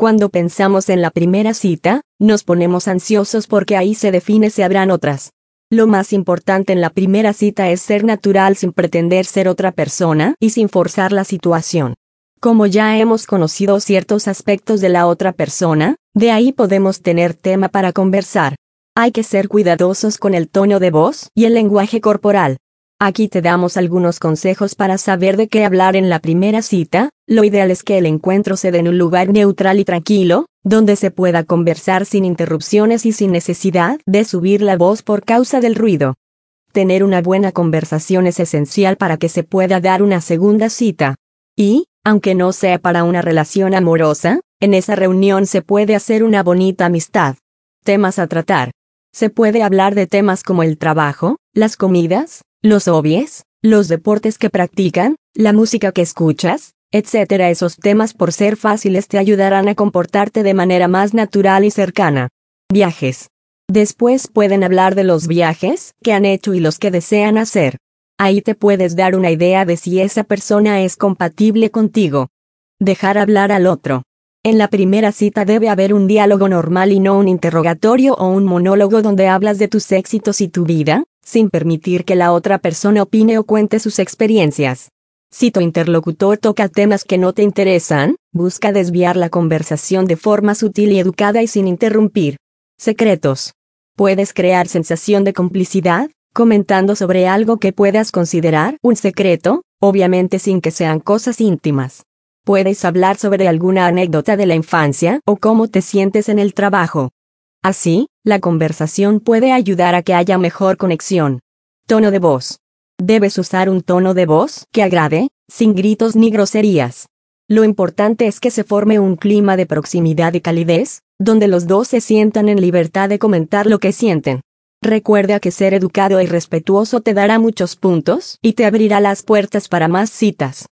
Cuando pensamos en la primera cita, nos ponemos ansiosos porque ahí se define si habrán otras. Lo más importante en la primera cita es ser natural sin pretender ser otra persona y sin forzar la situación. Como ya hemos conocido ciertos aspectos de la otra persona, de ahí podemos tener tema para conversar. Hay que ser cuidadosos con el tono de voz y el lenguaje corporal. Aquí te damos algunos consejos para saber de qué hablar en la primera cita. Lo ideal es que el encuentro se dé en un lugar neutral y tranquilo, donde se pueda conversar sin interrupciones y sin necesidad de subir la voz por causa del ruido. Tener una buena conversación es esencial para que se pueda dar una segunda cita. Y, aunque no sea para una relación amorosa, en esa reunión se puede hacer una bonita amistad. Temas a tratar. Se puede hablar de temas como el trabajo, las comidas, los hobbies, los deportes que practican, la música que escuchas, etc. Esos temas, por ser fáciles, te ayudarán a comportarte de manera más natural y cercana. Viajes. Después pueden hablar de los viajes que han hecho y los que desean hacer. Ahí te puedes dar una idea de si esa persona es compatible contigo. Dejar hablar al otro. En la primera cita debe haber un diálogo normal y no un interrogatorio o un monólogo donde hablas de tus éxitos y tu vida, sin permitir que la otra persona opine o cuente sus experiencias. Si tu interlocutor toca temas que no te interesan, busca desviar la conversación de forma sutil y educada y sin interrumpir. Secretos. Puedes crear sensación de complicidad, comentando sobre algo que puedas considerar un secreto, obviamente sin que sean cosas íntimas. Puedes hablar sobre alguna anécdota de la infancia o cómo te sientes en el trabajo. Así, la conversación puede ayudar a que haya mejor conexión. Tono de voz. Debes usar un tono de voz que agrade, sin gritos ni groserías. Lo importante es que se forme un clima de proximidad y calidez, donde los dos se sientan en libertad de comentar lo que sienten. Recuerda que ser educado y respetuoso te dará muchos puntos y te abrirá las puertas para más citas.